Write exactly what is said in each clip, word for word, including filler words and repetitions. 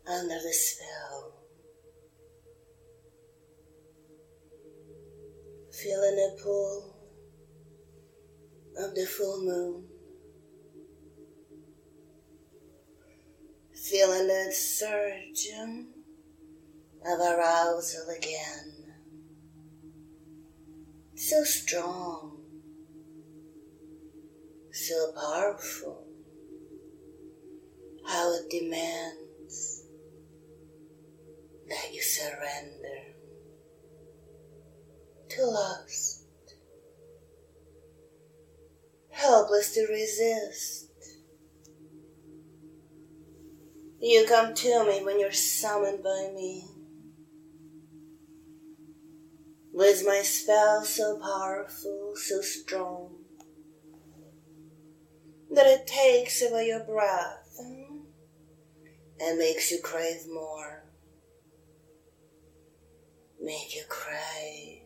under the spell, feeling the pull of the full moon, feeling that surge of arousal again, so strong, so powerful, how it demands that you surrender to lust, helpless to resist. You come to me when you're summoned by me, with my spell so powerful, so strong, that it takes away your breath and makes you crave more, make you crave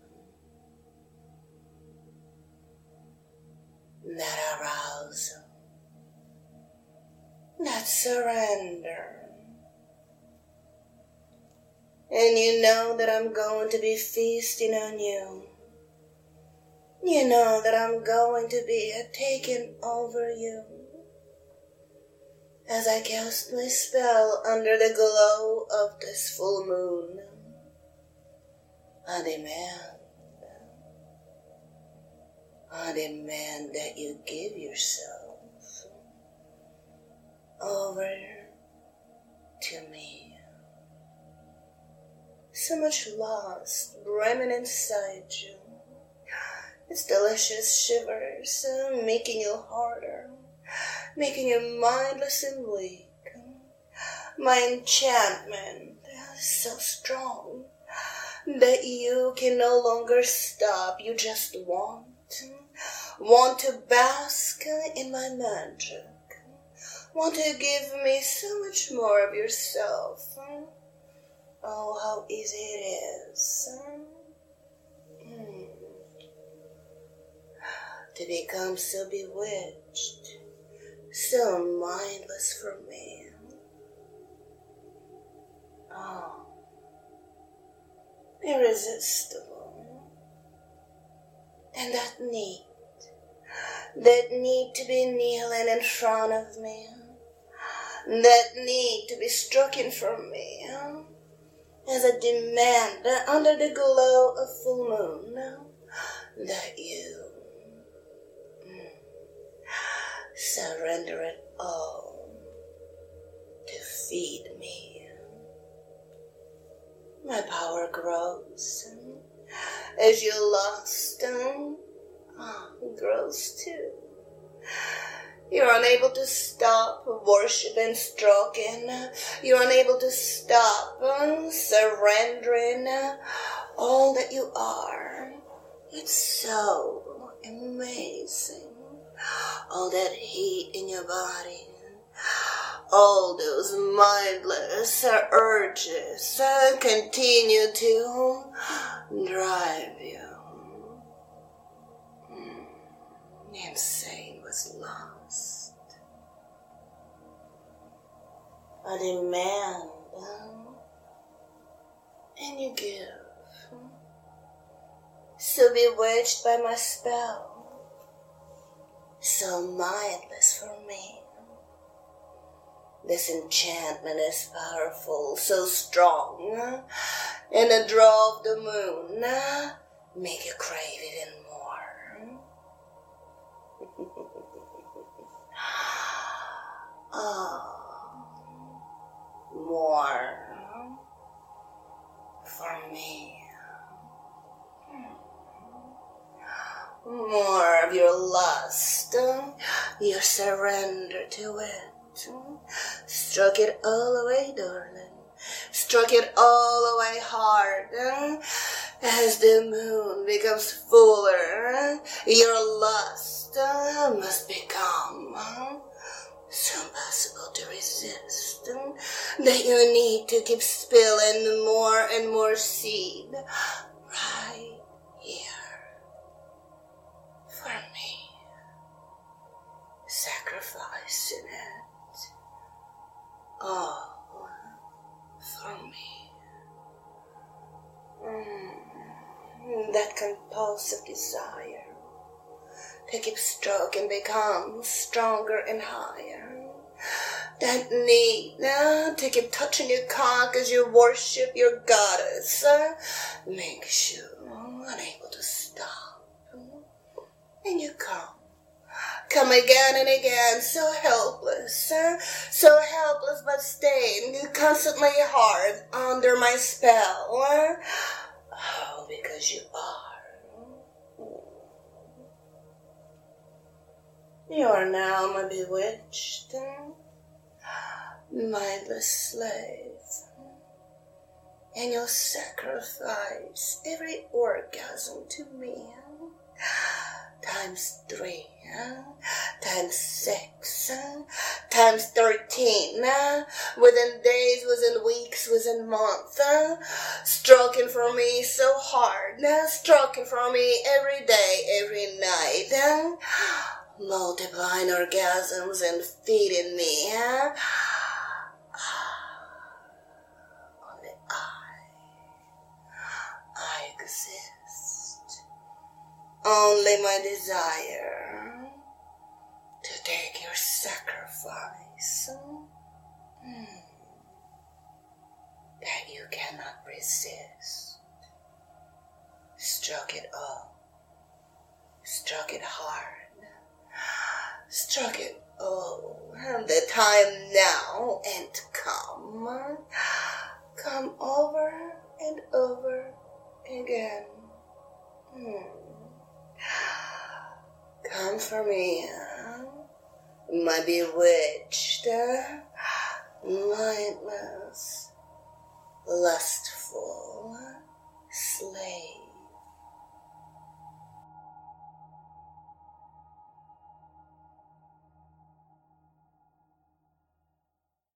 that arousal, that surrender. And you know that I'm going to be feasting on you. You know that I'm going to be taking over you as I cast my spell under the glow of this full moon. I demand, I demand that you give yourself over to me. So much lust brimming inside you. It's delicious shivers, uh, making you harder, making you mindless and weak. My enchantment is so strong that you can no longer stop. You just want, want to bask in my magic, want to give me so much more of yourself. Oh, how easy it is mm. to become so bewitched, so mindless for me. Oh, irresistible. And that need, that need to be kneeling in front of me, that need to be stricken from me, as a demand under the glow of full moon that you mm, surrender it all to feed me. My power grows as your lust oh, grows too. You're unable to stop worshiping, stroking. You're unable to stop uh, surrendering uh, all that you are. It's so amazing. All that heat in your body. All those mindless uh, urges uh, continue to drive you mm, insane with love. I demand, and you give. So bewitched by my spell, so mindless for me. This enchantment is powerful, so strong, and the draw of the moon make you crave even more. Oh. More for me. More of your lust, your surrender to it. Struck it all away, darling. Struck it all away hard. As the moon becomes fuller, your lust must become so impossible to resist that you need to keep spilling more and more seed right here for me, sacrificing it all that compulsive desire to keep stroking becomes stronger and higher. That need uh, to keep touching your cock as you worship your goddess uh, makes you unable to stop. And you come. Come again and again, so helpless, uh, so helpless but staying constantly hard under my spell. Uh, oh, because you are. You are now my bewitched, mindless slave, and you'll sacrifice every orgasm to me. Times three, uh, times six, uh, times thirteen, uh, within days, within weeks, within months, uh, stroking for me so hard, uh, stroking for me every day, every night, uh, multiplying orgasms and feeding me, uh, only I, I exist. Only my desire to take your sacrifice hmm, that you cannot resist. Struck it all, struck it hard, struck it all, and the time now and come, come over and over again. Hmm. Come for me, uh, my bewitched, uh, mindless, lustful slave.